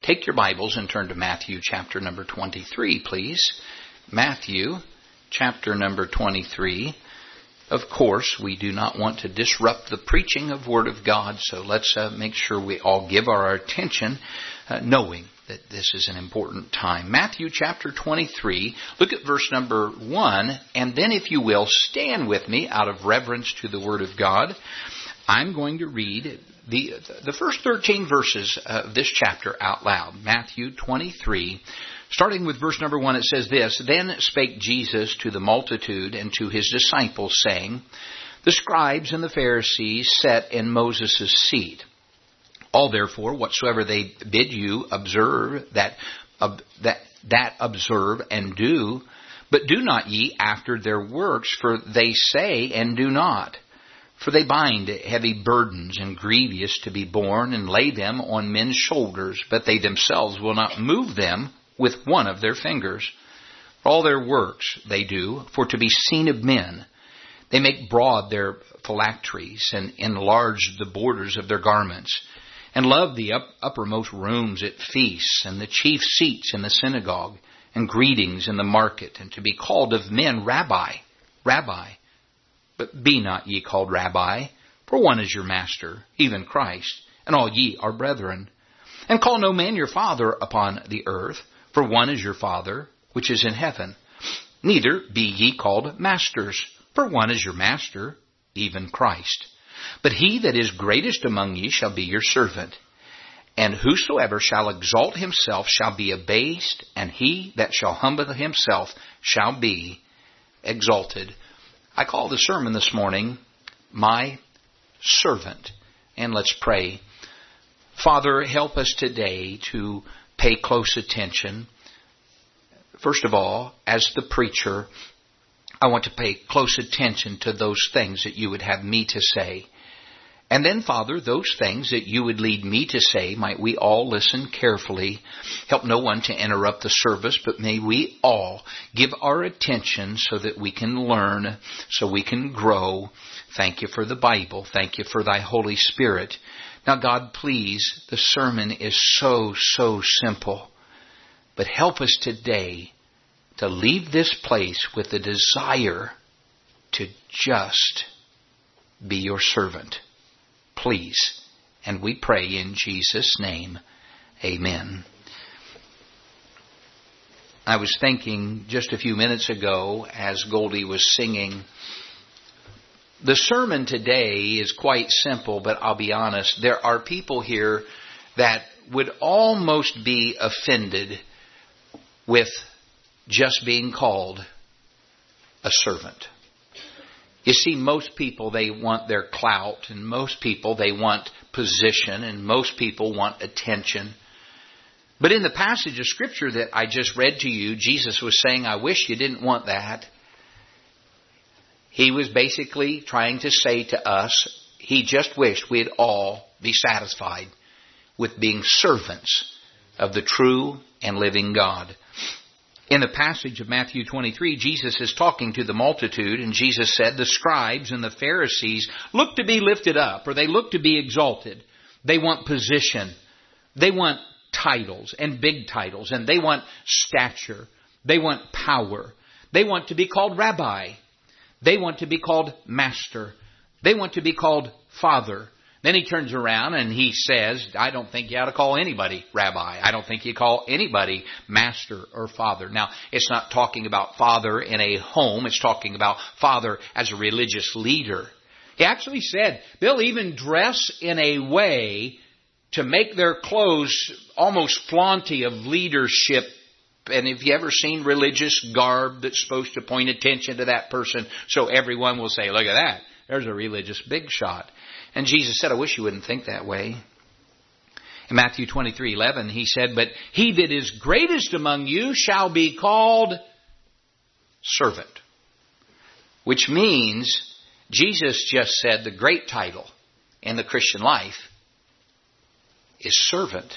Take your Bibles and turn to Matthew chapter number 23, please. Matthew chapter number 23. Of course, we do not want to disrupt the preaching of Word of God, so let's make sure we all give our attention, knowing that this is an important time. Matthew chapter 23, look at verse number 1, and then if you will, stand with me out of reverence to the Word of God. I'm going to read the first 13 verses of this chapter out loud. Matthew 23, starting with verse number 1, it says this, Then spake Jesus to the multitude and to his disciples, saying, The scribes and the Pharisees sat in Moses' seat. All therefore, whatsoever they bid you observe, that observe and do, but do not ye after their works, for they say and do not. For they bind heavy burdens and grievous to be borne, and lay them on men's shoulders, but they themselves will not move them with one of their fingers. All their works they do for to be seen of men. They make broad their phylacteries, and enlarge the borders of their garments, and love the uppermost rooms at feasts, and the chief seats in the synagogue, and greetings in the market, and to be called of men, Rabbi, Rabbi. But be not ye called Rabbi, for one is your master, even Christ, and all ye are brethren. And call no man your father upon the earth, for one is your Father, which is in heaven. Neither be ye called masters, for one is your master, even Christ. But he that is greatest among ye shall be your servant. And whosoever shall exalt himself shall be abased, and he that shall humble himself shall be exalted. I call the sermon this morning, My Servant. And let's pray. Father, help us today to pay close attention. First of all, as the preacher, I want to pay close attention to those things that you would have me to say. And then, Father, those things that you would lead me to say, might we all listen carefully. Help no one to interrupt the service, but may we all give our attention so that we can learn, so we can grow. Thank you for the Bible. Thank you for thy Holy Spirit. Now, God, please, the sermon is so simple. But help us today to leave this place with the desire to just be your servant. Please. And we pray in Jesus' name. Amen. I was thinking just a few minutes ago as Goldie was singing, the sermon today is quite simple, but I'll be honest, there are people here that would almost be offended with just being called a servant. You see, most people, they want their clout, and most people, they want position, and most people want attention. But in the passage of Scripture that I just read to you, Jesus was saying, I wish you didn't want that. He was basically trying to say to us, he just wished we'd all be satisfied with being servants of the true and living God. In the passage of Matthew 23, Jesus is talking to the multitude, and Jesus said, the scribes and the Pharisees look to be lifted up, or they look to be exalted. They want position. They want titles, and big titles, and they want stature. They want power. They want to be called Rabbi. They want to be called Master. They want to be called Father. Then he turns around and he says, I don't think you ought to call anybody Rabbi. I don't think you call anybody Master or Father. Now, it's not talking about Father in a home. It's talking about Father as a religious leader. He actually said they'll even dress in a way to make their clothes almost flaunty of leadership. And if you ever seen religious garb that's supposed to point attention to that person, so everyone will say, look at that. There's a religious big shot. And Jesus said, I wish you wouldn't think that way. In Matthew 23:11, he said, But he that is greatest among you shall be called servant. Which means Jesus just said the great title in the Christian life is servant.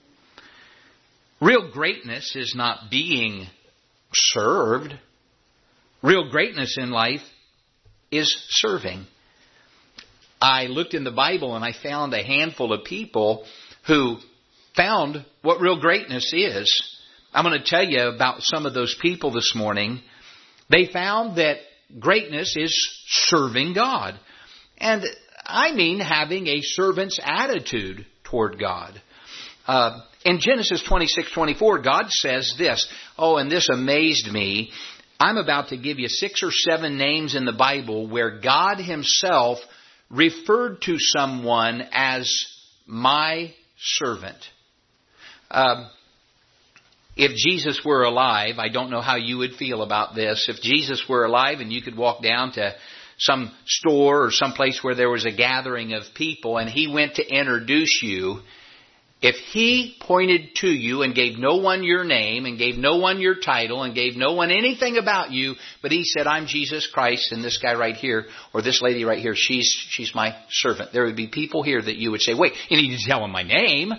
Real greatness is not being served. Real greatness in life is serving. I looked in the Bible and I found a handful of people who found what real greatness is. I'm going to tell you about some of those people this morning. They found that greatness is serving God. And I mean having a servant's attitude toward God. In Genesis 26:24, God says this. Oh, and this amazed me. I'm about to give you 6 or 7 names in the Bible where God Himself referred to someone as my servant. If Jesus were alive, I don't know how you would feel about this. If Jesus were alive and you could walk down to some store or some place where there was a gathering of people and He went to introduce you, if He pointed to you and gave no one your name and gave no one your title and gave no one anything about you, but He said, I'm Jesus Christ, and this guy right here or this lady right here, she's my servant. There would be people here that you would say, wait, you need to tell him my name.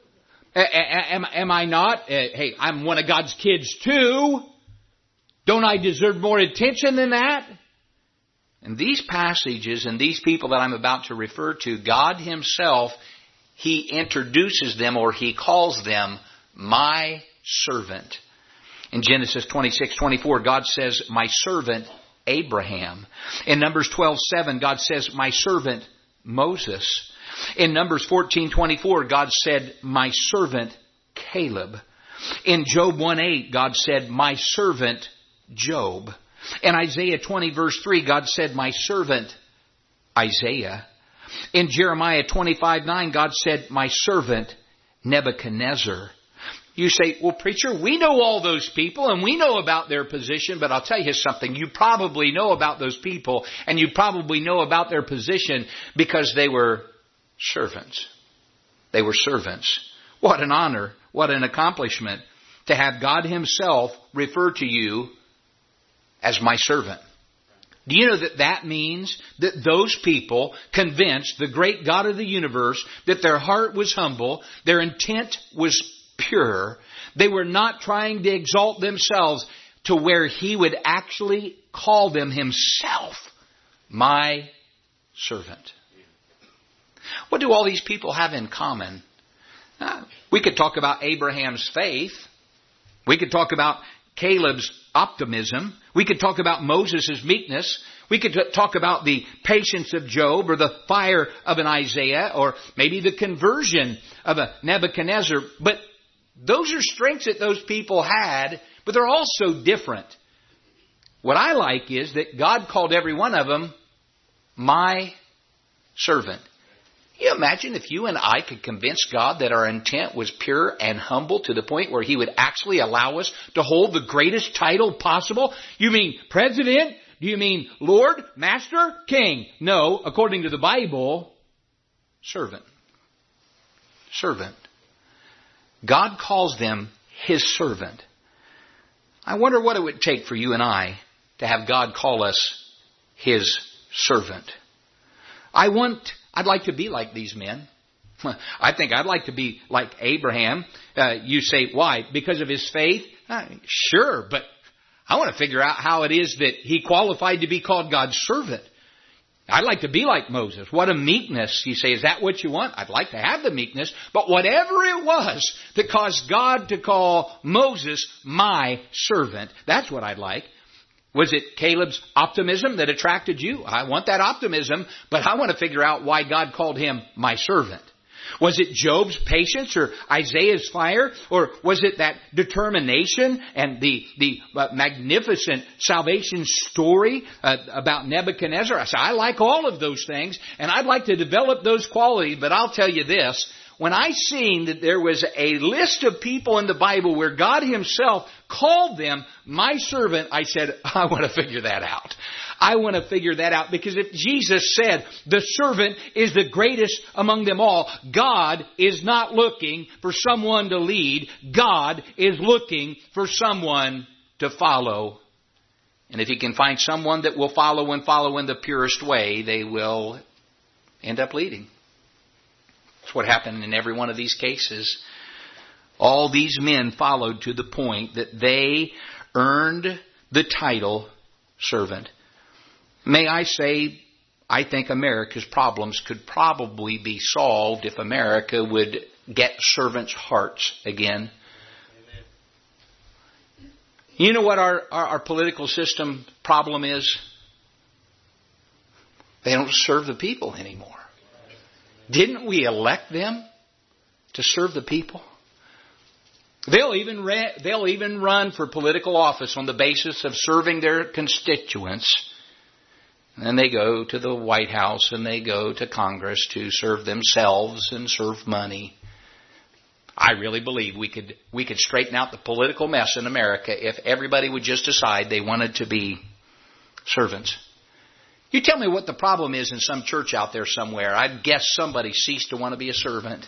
Am I not? Hey, I'm one of God's kids too. Don't I deserve more attention than that? And these passages and these people that I'm about to refer to, God Himself, He introduces them or He calls them my servant. In Genesis 26:24, God says, my servant Abraham. In Numbers 12:7, God says, my servant Moses. In Numbers 14:24, God said, my servant Caleb. In Job 1:8, God said, my servant Job. In Isaiah 20:3, God said, my servant Isaiah. In Jeremiah 25:9, God said, my servant Nebuchadnezzar. You say, well, preacher, we know all those people and we know about their position, but I'll tell you something. You probably know about those people and you probably know about their position because they were servants. They were servants. What an honor, what an accomplishment to have God Himself refer to you as my servant. Do you know that that means that those people convinced the great God of the universe that their heart was humble, their intent was pure, they were not trying to exalt themselves to where He would actually call them Himself, my servant. What do all these people have in common? We could talk about Abraham's faith. We could talk about Caleb's optimism. We could talk about Moses' meekness. We could talk about the patience of Job or the fire of an Isaiah or maybe the conversion of a Nebuchadnezzar. But those are strengths that those people had, but they're all so different. What I like is that God called every one of them my servant. Can you imagine if you and I could convince God that our intent was pure and humble to the point where He would actually allow us to hold the greatest title possible? You mean president? Do you mean Lord, Master, King? No, according to the Bible, servant. Servant. God calls them His servant. I wonder what it would take for you and I to have God call us His servant. I'd like to be like these men. I think I'd like to be like Abraham. You say, why? Because of his faith? Sure, but I want to figure out how it is that he qualified to be called God's servant. I'd like to be like Moses. What a meekness. You say, is that what you want? I'd like to have the meekness. But whatever it was that caused God to call Moses my servant, that's what I'd like. Was it Caleb's optimism that attracted you? I want that optimism, but I want to figure out why God called him my servant. Was it Job's patience or Isaiah's fire? Or was it that determination and the magnificent salvation story about Nebuchadnezzar? I said, I like all of those things and I'd like to develop those qualities, but I'll tell you this. When I seen that there was a list of people in the Bible where God Himself called them my servant, I said, I want to figure that out. I want to figure that out because if Jesus said the servant is the greatest among them all, God is not looking for someone to lead. God is looking for someone to follow. And if He can find someone that will follow in the purest way, they will end up leading. That's what happened in every one of these cases. All these men followed to the point that they earned the title servant. May I say, I think America's problems could probably be solved if America would get servants' hearts again. You know what our political system problem is? They don't serve the people anymore. Didn't we elect them to serve the people? They'll even run for political office on the basis of serving their constituents. And then they go to the White House and they go to Congress to serve themselves and serve money. I really believe we could straighten out the political mess in America if everybody would just decide they wanted to be servants. You tell me what the problem is in some church out there somewhere. I'd guess somebody ceased to want to be a servant.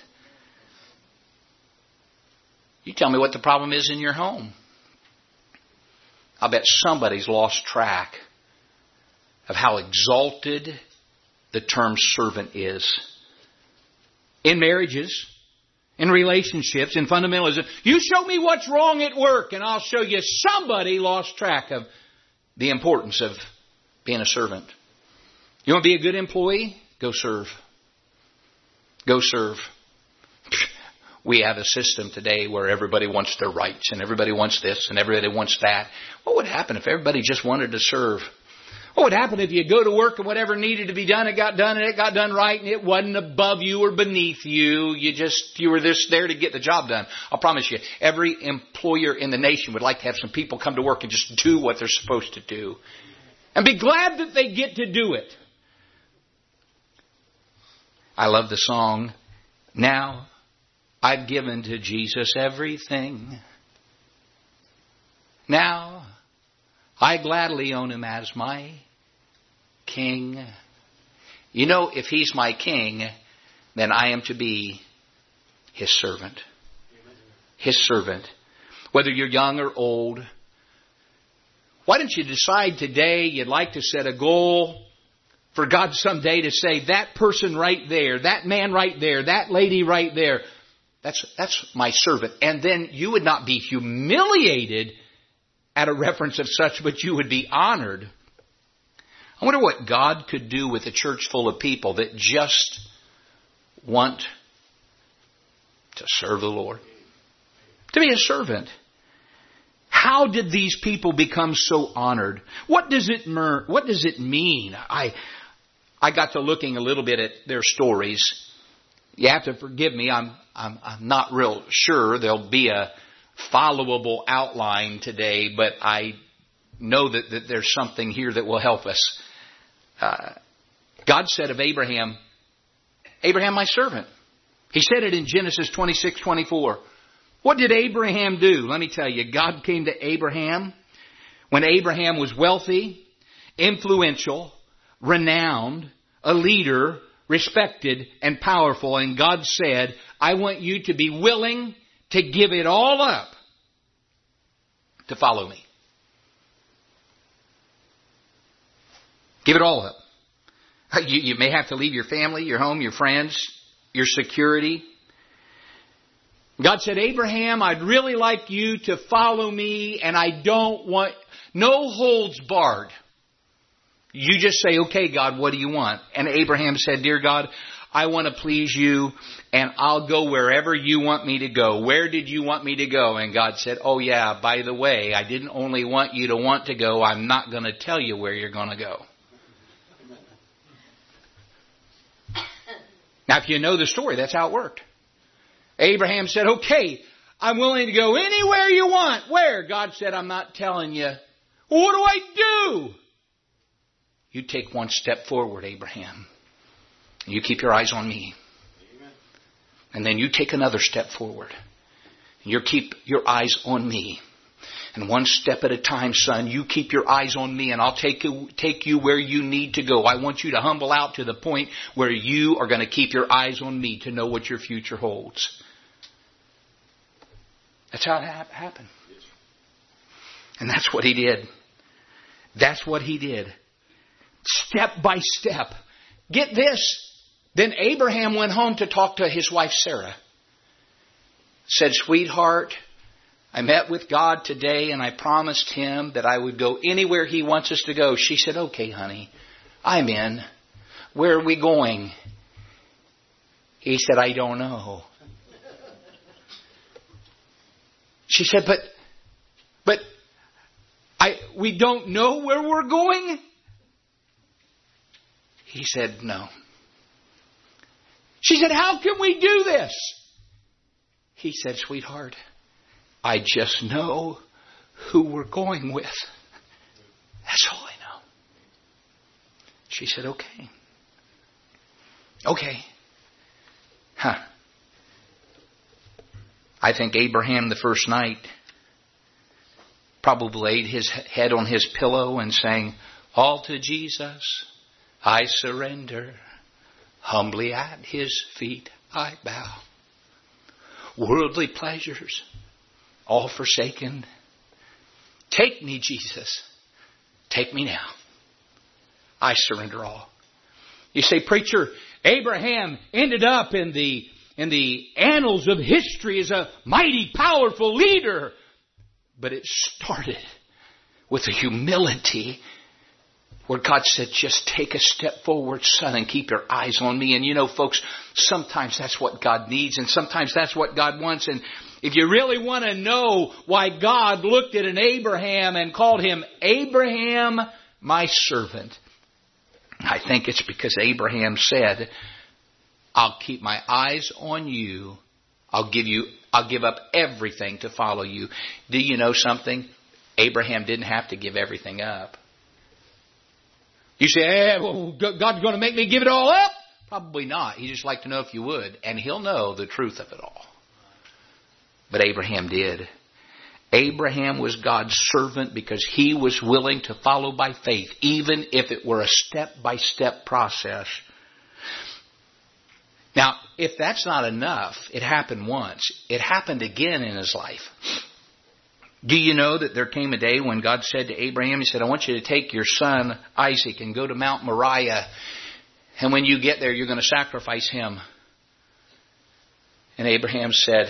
You tell me what the problem is in your home. I'll bet somebody's lost track of how exalted the term servant is. In marriages, in relationships, in fundamentalism. You show me what's wrong at work and I'll show you somebody lost track of the importance of being a servant. You want to be a good employee? Go serve. Go serve. We have a system today where everybody wants their rights and everybody wants this and everybody wants that. What would happen if everybody just wanted to serve? What would happen if you go to work and whatever needed to be done, it got done and it got done right and it wasn't above you or beneath you. You were just there to get the job done. I'll promise you, every employer in the nation would like to have some people come to work and just do what they're supposed to do. And be glad that they get to do it. I love the song, Now I've given to Jesus everything. Now I gladly own Him as my King. You know, if He's my King, then I am to be His servant. His servant. Whether you're young or old. Why don't you decide today you'd like to set a goal for God someday to say, that person right there, that man right there, that lady right there, that's my servant. And then you would not be humiliated at a reference of such, but you would be honored. I wonder what God could do with a church full of people that just want to serve the Lord. To be a servant. How did these people become so honored? What does it mean? I got to looking a little bit at their stories. You have to forgive me. I'm not real sure there'll be a followable outline today, but I know that there's something here that will help us. God said of Abraham, Abraham, my servant. He said it in Genesis 26:24. What did Abraham do? Let me tell you, God came to Abraham when Abraham was wealthy, influential, renowned, a leader, respected, and powerful. And God said, I want you to be willing to give it all up to follow me. Give it all up. You may have to leave your family, your home, your friends, your security. God said, Abraham, I'd really like you to follow me, and I don't want no holds barred. You just say, okay, God, what do you want? And Abraham said, dear God, I want to please you, and I'll go wherever you want me to go. Where did you want me to go? And God said, oh yeah, by the way, I didn't only want you to want to go, I'm not going to tell you where you're going to go. Now, if you know the story, that's how it worked. Abraham said, okay, I'm willing to go anywhere you want. Where? God said, I'm not telling you. Well, what do I do? You take one step forward, Abraham. You keep your eyes on me. Amen. And then you take another step forward. You keep your eyes on me. And one step at a time, son, you keep your eyes on me and I'll take you where you need to go. I want you to humble out to the point where you are going to keep your eyes on me to know what your future holds. That's how it happened. And that's what he did. That's what he did. Step by step. Get this. Then Abraham went home to talk to his wife Sarah. Said, sweetheart, I met with God today and I promised Him that I would go anywhere He wants us to go. She said, okay, honey, I'm in. Where are we going? He said, I don't know. She said, but we don't know where we're going? He said, no. She said, how can we do this? He said, sweetheart, I just know who we're going with. That's all I know. She said, okay. Okay. I think Abraham the first night probably laid his head on his pillow and sang, all to Jesus I surrender. Humbly at His feet I bow. Worldly pleasures all forsaken. Take me, Jesus. Take me now. I surrender all. You say, preacher, Abraham ended up in the annals of history as a mighty, powerful leader. But it started with a humility where God said, just take a step forward, son, and keep your eyes on me. And you know, folks, sometimes that's what God needs, and sometimes that's what God wants. And if you really want to know why God looked at an Abraham and called him Abraham, my servant, I think it's because Abraham said, I'll keep my eyes on you. I'll give up everything to follow you. Do you know something? Abraham didn't have to give everything up. You say, well, God's going to make me give it all up? Probably not. He'd just like to know if you would. And He'll know the truth of it all. But Abraham did. Abraham was God's servant because he was willing to follow by faith, even if it were a step-by-step process. Now, if that's not enough, it happened once. It happened again in his life. Do you know that there came a day when God said to Abraham, He said, I want you to take your son Isaac and go to Mount Moriah. And when you get there, you're going to sacrifice him. And Abraham said,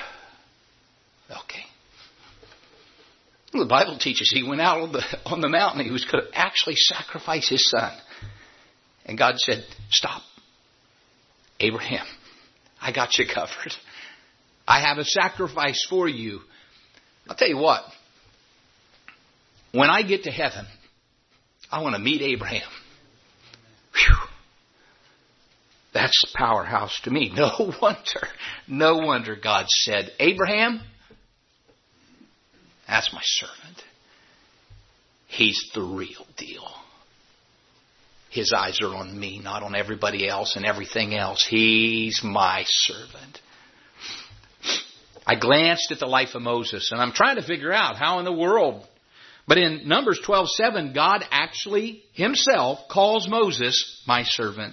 okay. Well, the Bible teaches he went out on the mountain. He was going to actually sacrifice his son. And God said, stop. Abraham, I got you covered. I have a sacrifice for you. I'll tell you what. When I get to heaven, I want to meet Abraham. Whew. That's powerhouse to me. No wonder God said, Abraham, that's my servant. He's the real deal. His eyes are on me, not on everybody else and everything else. He's my servant. I glanced at the life of Moses, and I'm trying to figure out how in the world. But in Numbers 12:7, God actually Himself calls Moses my servant.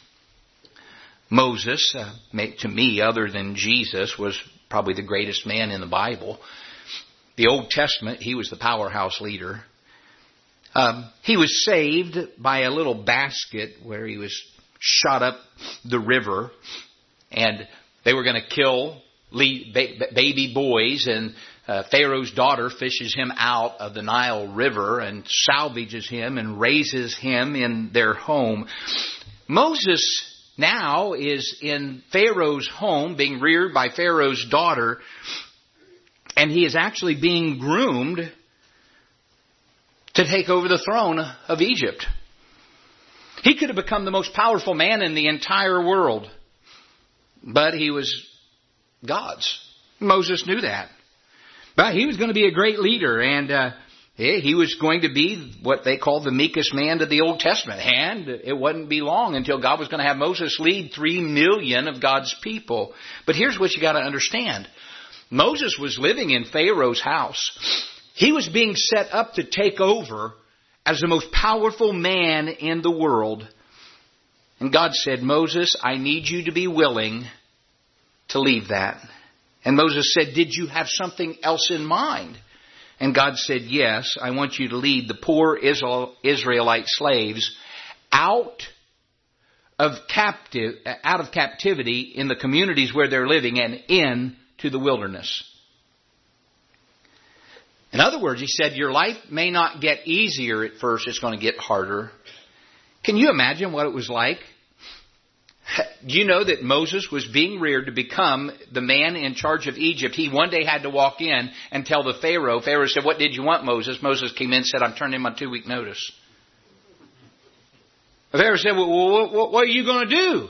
Moses, to me, other than Jesus, was probably the greatest man in the Bible. The Old Testament, he was the powerhouse leader. He was saved by a little basket where he was shot up the river, and they were going to kill baby boys, and Pharaoh's daughter fishes him out of the Nile River and salvages him and raises him in their home. Moses now is in Pharaoh's home, being reared by Pharaoh's daughter, and he is actually being groomed to take over the throne of Egypt. He could have become the most powerful man in the entire world, but he was God's. Moses knew that. But he was going to be a great leader, and he was going to be what they call the meekest man of the Old Testament. And it wouldn't be long until God was going to have Moses lead 3 million of God's people. But here's what you got to understand. Moses was living in Pharaoh's house. He was being set up to take over as the most powerful man in the world. And God said, Moses, I need you to be willing to leave that. And Moses said, did you have something else in mind? And God said, yes, I want you to lead the poor Israelite slaves out of captivity in the communities where they're living and into the wilderness. In other words, He said, your life may not get easier at first. It's going to get harder. Can you imagine what it was like Do you know that Moses was being reared to become the man in charge of Egypt? He one day had to walk in and tell the Pharaoh. Pharaoh said, "What did you want, Moses?" Moses came in and said, "I'm turning in my 2-week notice." The Pharaoh said, "Well, what are you going to do?"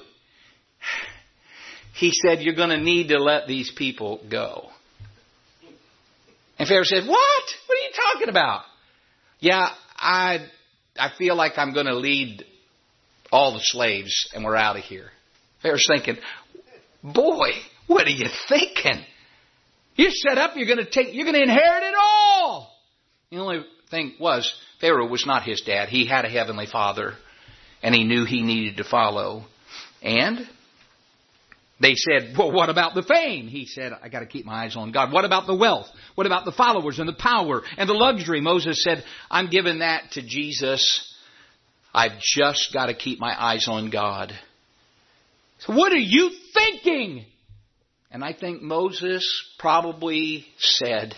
He said, "You're going to need to let these people go." And Pharaoh said, "What? What are you talking about?" "Yeah, I feel like I'm going to lead all the slaves and we're out of here." Pharaoh's thinking, "Boy, what are you thinking? You set up, you're going to inherit it all." The only thing was, Pharaoh was not his dad. He had a heavenly father and he knew he needed to follow. And they said, "Well, what about the fame?" He said, "I got to keep my eyes on God." "What about the wealth? What about the followers and the power and the luxury?" Moses said, "I'm giving that to Jesus. I've just got to keep my eyes on God." So what are you thinking? And I think Moses probably said,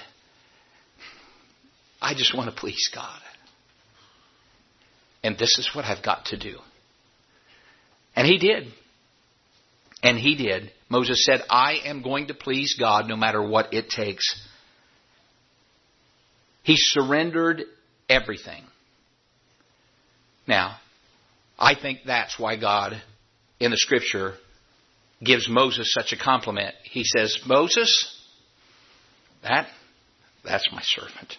"I just want to please God. And this is what I've got to do." And he did. And he did. Moses said, "I am going to please God no matter what it takes." He surrendered everything. Now, I think that's why God, in the Scripture, gives Moses such a compliment. He says, "Moses, that's my servant."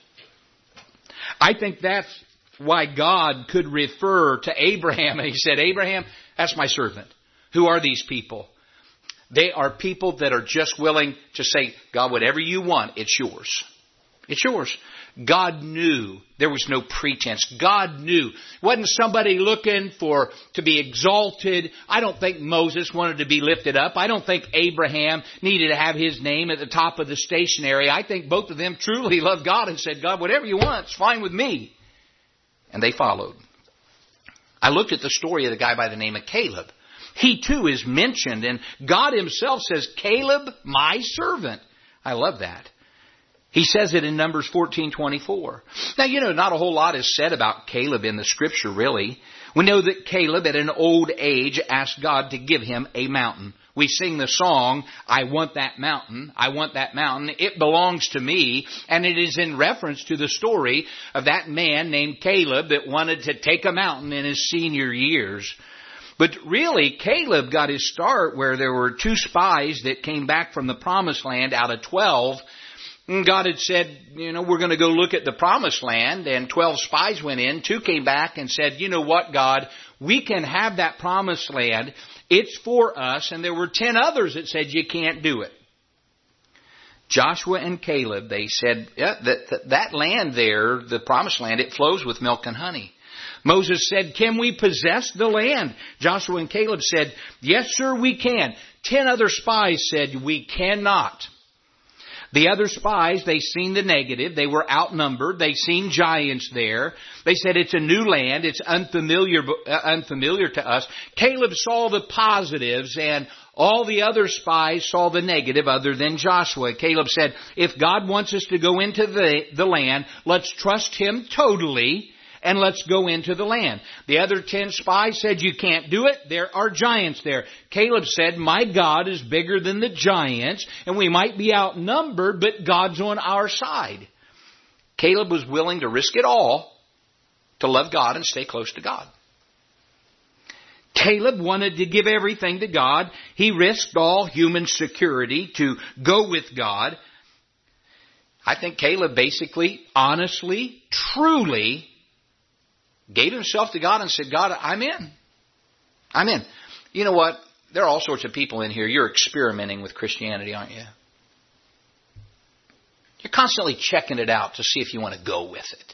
I think that's why God could refer to Abraham. And he said, "Abraham, that's my servant." Who are these people? They are people that are just willing to say, "God, whatever you want, it's yours. It's yours." God knew there was no pretense. God knew. Wasn't somebody looking to be exalted. I don't think Moses wanted to be lifted up. I don't think Abraham needed to have his name at the top of the stationery. I think both of them truly loved God and said, "God, whatever you want, it's fine with me." And they followed. I looked at the story of the guy by the name of Caleb. He too is mentioned, and God himself says, "Caleb, my servant." I love that. He says it in Numbers 14:24. Now, not a whole lot is said about Caleb in the Scripture, really. We know that Caleb, at an old age, asked God to give him a mountain. We sing the song, "I want that mountain, I want that mountain. It belongs to me." And it is in reference to the story of that man named Caleb that wanted to take a mountain in his senior years. But really, Caleb got his start where there were 2 spies that came back from the Promised Land out of 12. And God had said, "We're going to go look at the Promised Land." And 12 spies went in. 2 came back and said, "You know what, God? We can have that Promised Land. It's for us." And there were 10 others that said, "You can't do it." Joshua and Caleb, they said, "Yeah, that land there, the Promised Land, it flows with milk and honey." Moses said, "Can we possess the land?" Joshua and Caleb said, "Yes, sir, we can." 10 other spies said, "We cannot." The other spies, they seen the negative. They were outnumbered. They seen giants there. They said, "It's a new land. It's unfamiliar to us." Caleb saw the positives, and all the other spies saw the negative other than Joshua. Caleb said, "If God wants us to go into the land, let's trust Him totally, and let's go into the land." The other 10 spies said, "You can't do it. There are giants there." Caleb said, "My God is bigger than the giants, and we might be outnumbered, but God's on our side." Caleb was willing to risk it all to love God and stay close to God. Caleb wanted to give everything to God. He risked all human security to go with God. I think Caleb basically, honestly, truly gave himself to God and said, "God, I'm in. I'm in." You know what? There are all sorts of people in here. You're experimenting with Christianity, aren't you? You're constantly checking it out to see if you want to go with it.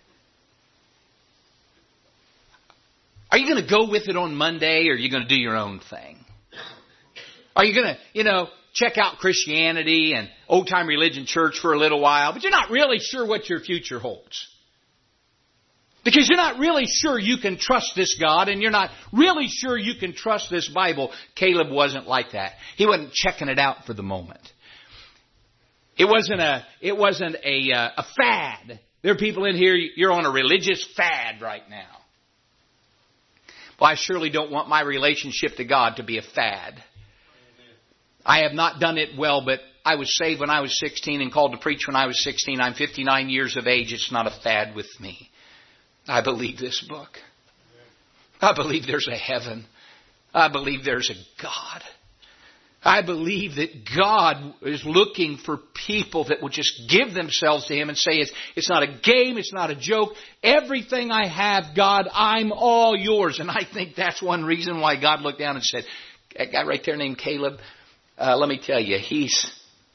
Are you going to go with it on Monday, or are you going to do your own thing? Are you going to, check out Christianity and old-time religion church for a little while, but you're not really sure what your future holds? Because you're not really sure you can trust this God, and you're not really sure you can trust this Bible. Caleb wasn't like that. He wasn't checking it out for the moment. It wasn't a fad. There are people in here, you're on a religious fad right now. Well, I surely don't want my relationship to God to be a fad. I have not done it well, but I was saved when I was 16 and called to preach when I was 16. I'm 59 years of age. It's not a fad with me. I believe this book. I believe there's a heaven. I believe there's a God. I believe that God is looking for people that will just give themselves to Him and say, it's not a game, it's not a joke. Everything I have, God, I'm all yours. And I think that's one reason why God looked down and said, that guy right there named Caleb, let me tell you, he's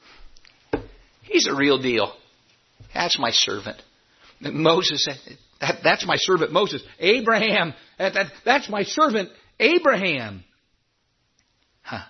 a real deal. That's my servant. Moses, that's my servant Moses. Abraham, that's my servant Abraham. Huh.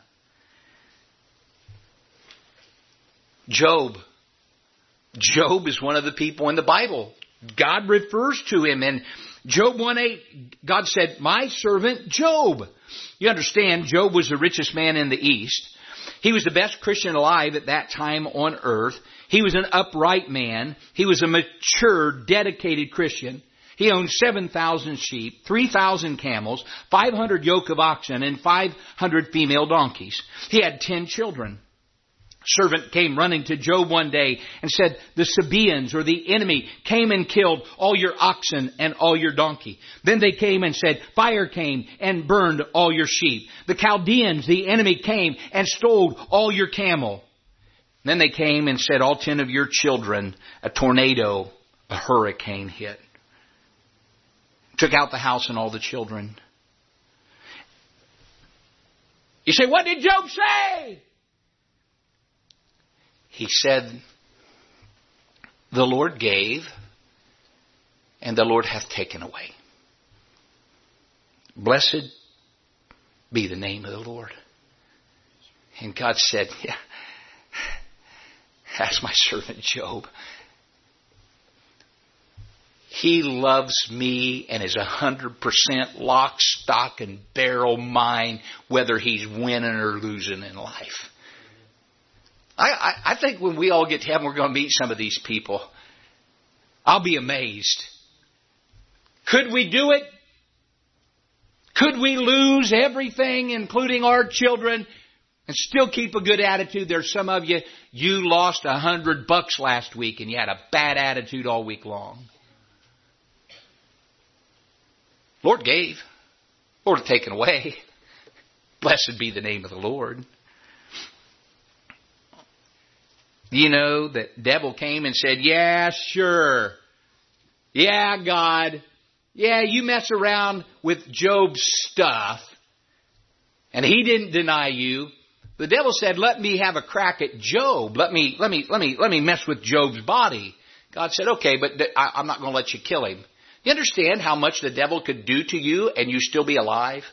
Job. Job is one of the people in the Bible. God refers to him in Job 1:8. God said, my servant Job. You understand, Job was the richest man in the East. He was the best Christian alive at that time on earth. He was an upright man. He was a mature, dedicated Christian. He owned 7,000 sheep, 3,000 camels, 500 yoke of oxen, and 500 female donkeys. He had 10 children. Servant came running to Job one day and said, the Sabaeans, or the enemy, came and killed all your oxen and all your donkey. Then they came and said, fire came and burned all your sheep. The Chaldeans, the enemy, came and stole all your camel. Then they came and said, all 10 of your children, a tornado, a hurricane hit. Took out the house and all the children. You say, what did Job say? He said, the Lord gave, and the Lord hath taken away. Blessed be the name of the Lord. And God said, yeah, that's my servant Job. He loves me and is 100% lock, stock, and barrel mine, whether he's winning or losing in life. I think when we all get to heaven, we're going to meet some of these people. I'll be amazed. Could we do it? Could we lose everything, including our children, and still keep a good attitude? There's some of you, you lost $100 last week and you had a bad attitude all week long. Lord gave. Lord hath taken away. Blessed be the name of the Lord. You know, the devil came and said, yeah, sure. Yeah, God. Yeah, you mess around with Job's stuff. And he didn't deny you. The devil said, let me have a crack at Job. Let me mess with Job's body. God said, okay, but I'm not going to let you kill him. You understand how much the devil could do to you and you still be alive?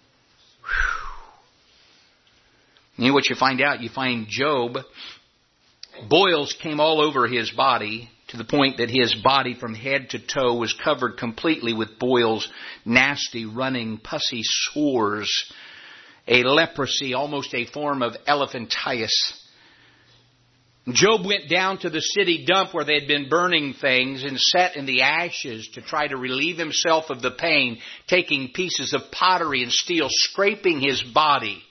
Whew. You know what you find out? You find Job, boils came all over his body to the point that his body from head to toe was covered completely with boils, nasty, running, pussy sores, a leprosy, almost a form of elephantiasis. Job went down to the city dump where they had been burning things and sat in the ashes to try to relieve himself of the pain, taking pieces of pottery and steel, scraping his body.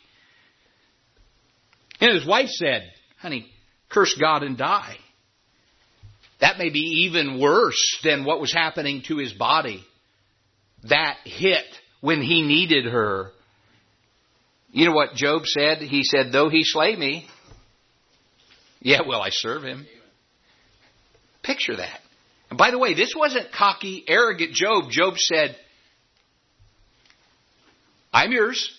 And his wife said, honey, curse God and die. That may be even worse than what was happening to his body. That hit when he needed her. You know what Job said? He said, though he slay me, yet will I serve him. Picture that. And by the way, this wasn't cocky, arrogant Job. Job said, I'm yours.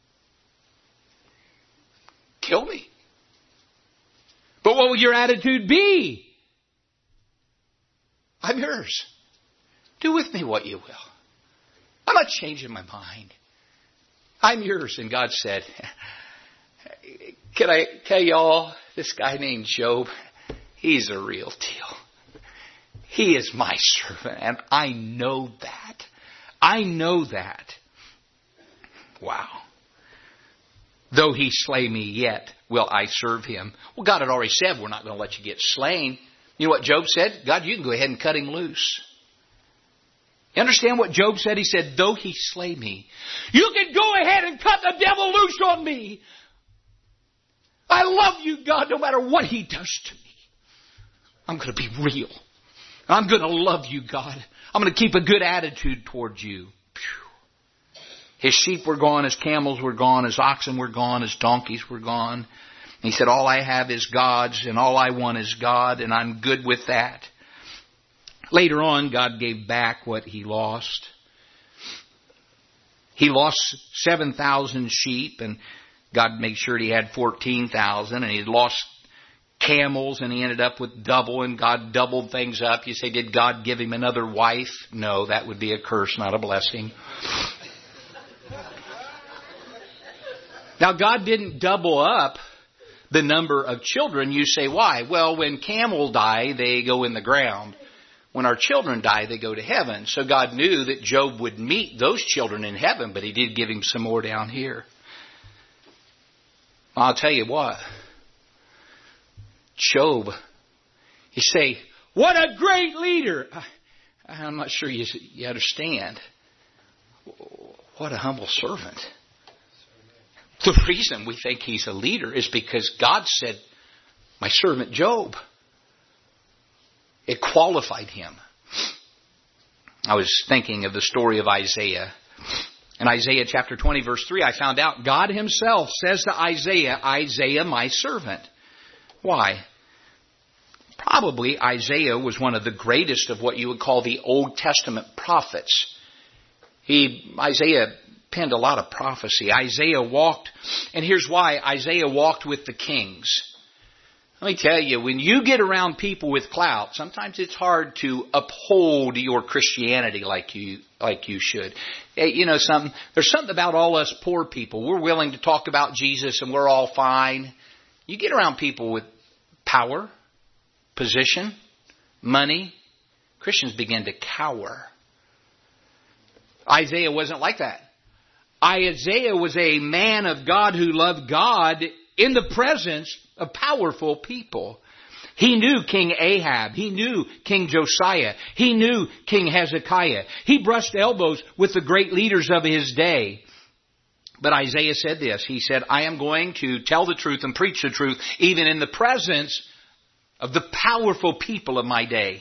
Kill me. But what will your attitude be? I'm yours. Do with me what you will. I'm not changing my mind. I'm yours. And God said, can I tell you all, this guy named Job, he's a real deal. He is my servant, and I know that. I know that. Wow. Though he slay me, yet will I serve him. Well, God had already said, we're not going to let you get slain. You know what Job said? God, you can go ahead and cut him loose. You understand what Job said? He said, though he slay me, you can go ahead and cut the devil loose on me. I love you, God, no matter what he does to me. I'm going to be real. I'm going to love you, God. I'm going to keep a good attitude towards you. His sheep were gone, his camels were gone, his oxen were gone, his donkeys were gone. He said, all I have is God's, and all I want is God, and I'm good with that. Later on, God gave back what he lost. He lost 7,000 sheep, and God made sure he had 14,000, and he lost camels, and he ended up with double, and God doubled things up. You say, did God give him another wife? No, that would be a curse, not a blessing. Now, God didn't double up the number of children. You say, why? Well, when camels die, they go in the ground. When our children die, they go to heaven. So God knew that Job would meet those children in heaven, but he did give him some more down here. I'll tell you what. Job, you say, what a great leader. I'm not sure you understand. What a humble servant. The reason we think he's a leader is because God said, my servant Job. It qualified him. I was thinking of the story of Isaiah. In Isaiah chapter 20 verse 3, I found out God himself says to Isaiah, Isaiah my servant. Why? Probably Isaiah was one of the greatest of what you would call the Old Testament prophets. Isaiah penned a lot of prophecy. Isaiah walked, and here's why. Isaiah walked with the kings. Let me tell you, when you get around people with clout, sometimes it's hard to uphold your Christianity like you should. You know something? There's something about all us poor people. We're willing to talk about Jesus and we're all fine. You get around people with power, position, money, Christians begin to cower. Isaiah wasn't like that. Isaiah was a man of God who loved God in the presence of powerful people. He knew King Ahab. He knew King Josiah. He knew King Hezekiah. He brushed elbows with the great leaders of his day. But Isaiah said this. He said, I am going to tell the truth and preach the truth even in the presence of the powerful people of my day.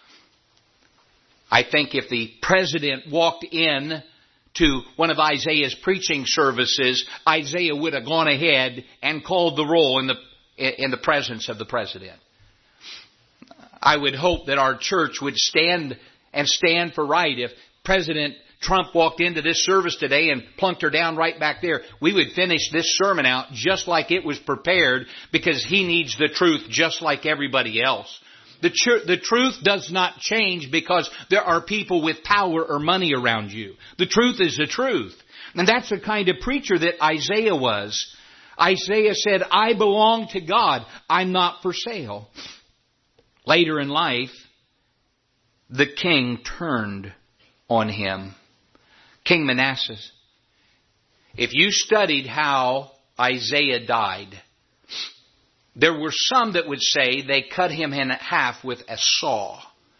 I think if the president walked in to one of Isaiah's preaching services, Isaiah would have gone ahead and called the roll in the presence of the president. I would hope that our church would stand for right. If President Trump walked into this service today and plunked her down right back there, we would finish this sermon out just like it was prepared, because he needs the truth just like everybody else. The truth does not change because there are people with power or money around you. The truth is the truth. And that's the kind of preacher that Isaiah was. Isaiah said, I belong to God. I'm not for sale. Later in life, the king turned on him. King Manasseh. If you studied how Isaiah died, there were some that would say they cut him in half with a saw.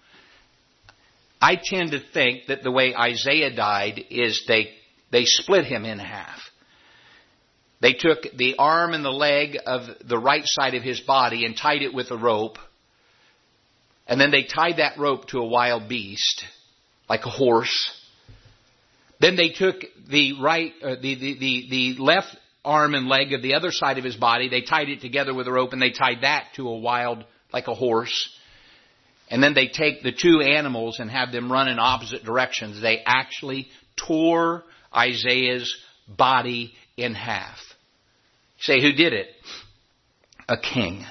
I tend to think that the way Isaiah died is they split him in half. They took the arm and the leg of the right side of his body and tied it with a rope. And then they tied that rope to a wild beast, like a horse. Then they took the left arm and leg of the other side of his body. They tied it together with a rope, and they tied that to a wild, like a horse. And then they take the two animals and have them run in opposite directions. They actually tore Isaiah's body in half. You say, who did it? A king.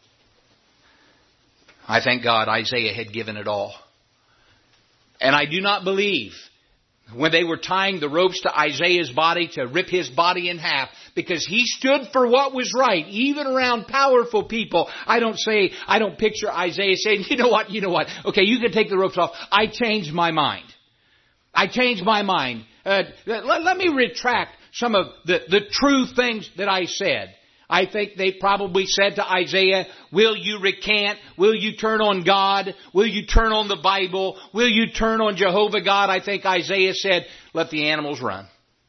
I thank God Isaiah had given it all. And I do not believe when they were tying the ropes to Isaiah's body to rip his body in half, because he stood for what was right, even around powerful people. I don't picture Isaiah saying, you know what? Okay, you can take the ropes off. I changed my mind. Let me retract some of the true things that I said. I think they probably said to Isaiah, will you recant? Will you turn on God? Will you turn on the Bible? Will you turn on Jehovah God? I think Isaiah said, let the animals run.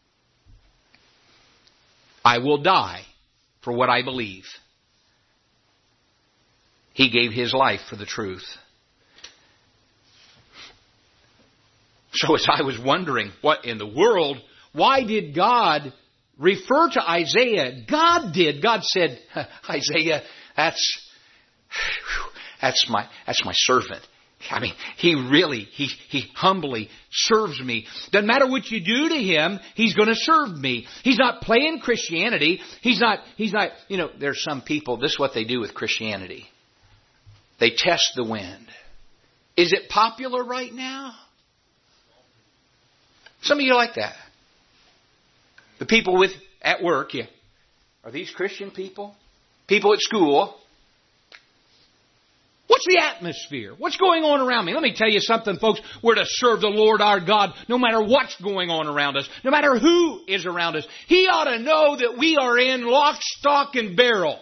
I will die for what I believe. He gave His life for the truth. So as I was wondering, what in the world, why did God refer to Isaiah? God did. God said, Isaiah, that's my servant. I mean, he humbly serves me. Doesn't matter what you do to him, he's going to serve me. He's not playing Christianity. He's not, there's some people, this is what they do with Christianity. They test the wind. Is it popular right now? Some of you like that. The people at work, yeah. Are these Christian people? People at school. What's the atmosphere? What's going on around me? Let me tell you something, folks. We're to serve the Lord our God no matter what's going on around us, no matter who is around us. He ought to know that we are in lock, stock, and barrel.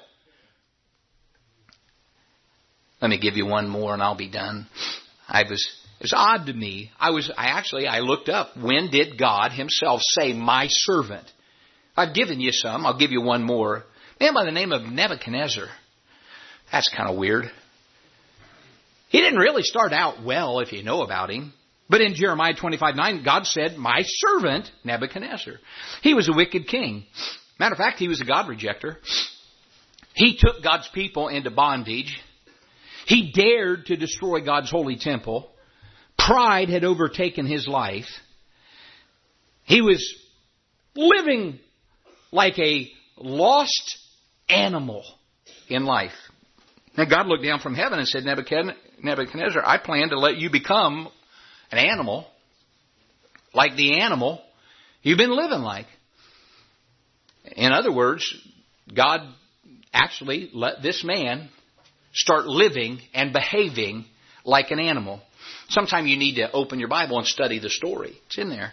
Let me give you one more and I'll be done. It was odd to me. I looked up, when did God Himself say, my servant? I've given you some. I'll give you one more. A man by the name of Nebuchadnezzar. That's kind of weird. He didn't really start out well, if you know about him. But in Jeremiah 25:9, God said, my servant Nebuchadnezzar. He was a wicked king. Matter of fact, he was a God rejecter. He took God's people into bondage. He dared to destroy God's holy temple. Pride had overtaken his life. He was living like a lost animal in life. And God looked down from heaven and said, Nebuchadnezzar, I plan to let you become an animal, like the animal you've been living like. In other words, God actually let this man start living and behaving like an animal. Sometime you need to open your Bible and study the story. It's in there.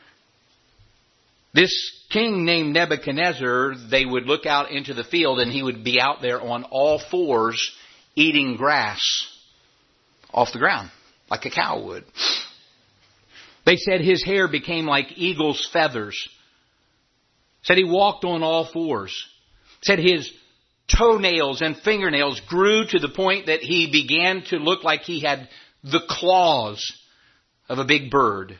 This king named Nebuchadnezzar, they would look out into the field and he would be out there on all fours eating grass off the ground, like a cow would. They said his hair became like eagle's feathers. Said he walked on all fours. Said his toenails and fingernails grew to the point that he began to look like he had the claws of a big bird.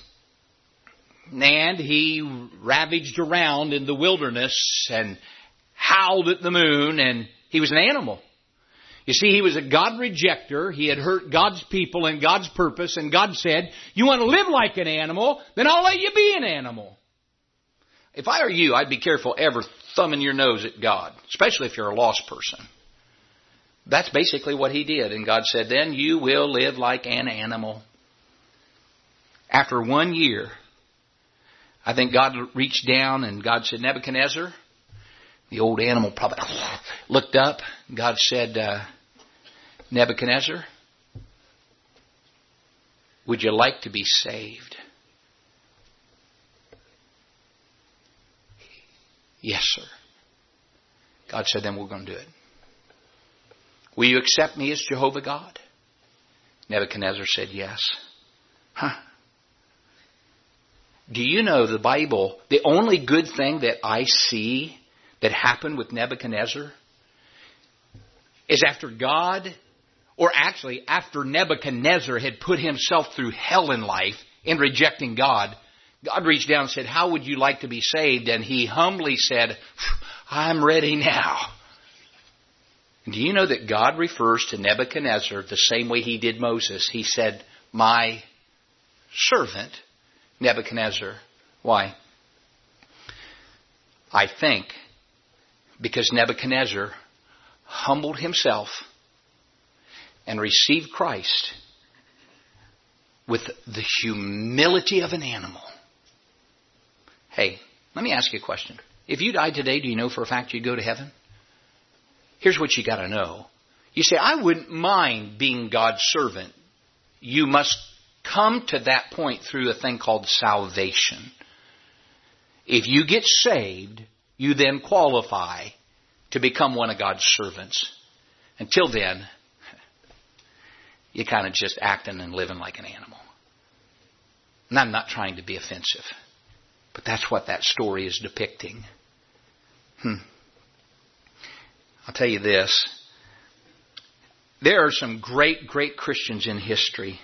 And he ravaged around in the wilderness and howled at the moon, and he was an animal. You see, he was a God rejecter. He had hurt God's people and God's purpose, and God said, you want to live like an animal, then I'll let you be an animal. If I were you, I'd be careful ever thumbing your nose at God, especially if you're a lost person. That's basically what he did. And God said, then you will live like an animal. After 1 year, I think God reached down and God said, Nebuchadnezzar, the old animal probably looked up. God said, Nebuchadnezzar, would you like to be saved? Yes, sir. God said, then we're going to do it. Will you accept me as Jehovah God? Nebuchadnezzar said yes. Do you know the Bible, the only good thing that I see that happened with Nebuchadnezzar is after God, or actually after Nebuchadnezzar had put himself through hell in life in rejecting God, God reached down and said, how would you like to be saved? And he humbly said, I'm ready now. Do you know that God refers to Nebuchadnezzar the same way he did Moses? He said, my servant Nebuchadnezzar. Why? I think because Nebuchadnezzar humbled himself and received Christ with the humility of an animal. Hey, let me ask you a question. If you died today, do you know for a fact you'd go to heaven? Here's what you got to know. You say, I wouldn't mind being God's servant. You must come to that point through a thing called salvation. If you get saved, you then qualify to become one of God's servants. Until then, you're kind of just acting and living like an animal. And I'm not trying to be offensive, but that's what that story is depicting. I'll tell you this. There are some great, great Christians in history.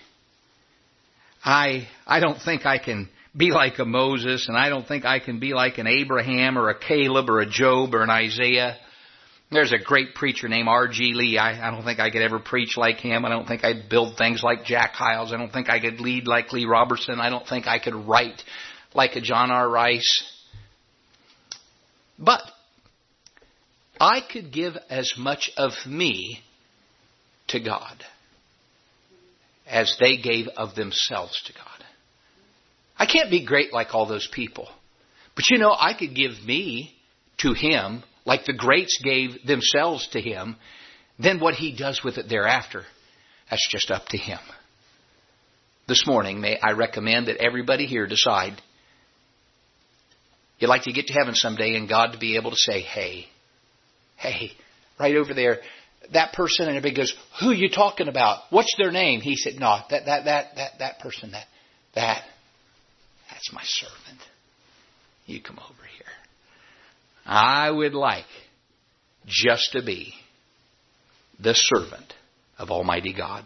I don't think I can be like a Moses, and I don't think I can be like an Abraham or a Caleb or a Job or an Isaiah. There's a great preacher named R.G. Lee. I don't think I could ever preach like him. I don't think I'd build things like Jack Hyles. I don't think I could lead like Lee Robertson. I don't think I could write like a John R. Rice. But I could give as much of me to God as they gave of themselves to God. I can't be great like all those people. But I could give me to Him like the greats gave themselves to Him. Then what He does with it thereafter, that's just up to Him. This morning, may I recommend that everybody here decide you'd like to get to heaven someday and God to be able to say, hey, right over there, that person, and everybody goes, who are you talking about? What's their name? He said, no, that person, that's my servant. You come over here. I would like just to be the servant of Almighty God.